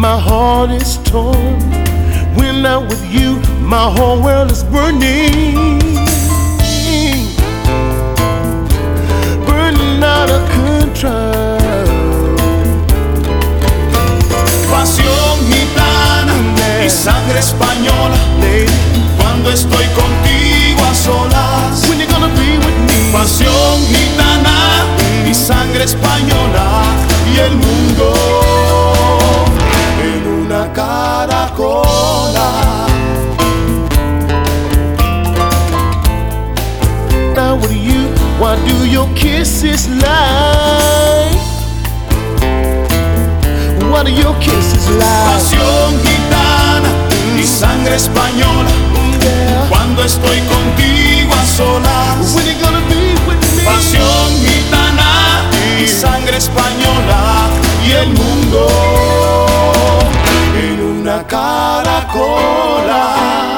My heart is torn. When I'm with you, my whole world is burning. Burning out of control. Pasión gitana y sangre española. Cuando estoy contigo a solas. When you gonna be with me? Pasión gitana y sangre española. Y el mundo en una caracola. Now with you, why do your kisses lie? Why do your kisses lie? Pasión gitana y sangre española. Yeah. Cuando estoy contigo a solas. When you gonna be with me? Pasión gitana y sangre española. Y el mundo en una caracola.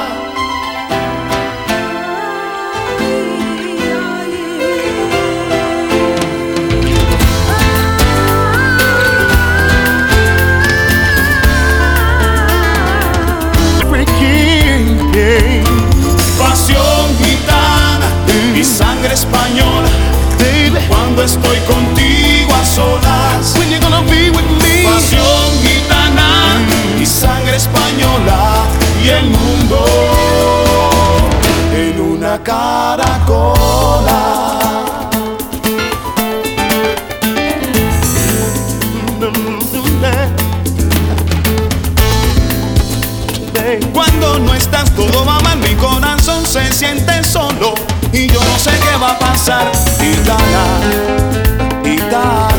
Pasión gitana y sangre española. Baby, Cuando estoy contigo a solas. when you gonna be with me? Pasión gitana y sangre española. Y el mundo en una caracola. Cuando no estás todo va mal, mi corazón se siente solo y yo no sé qué va a pasar. Gitana, gitana.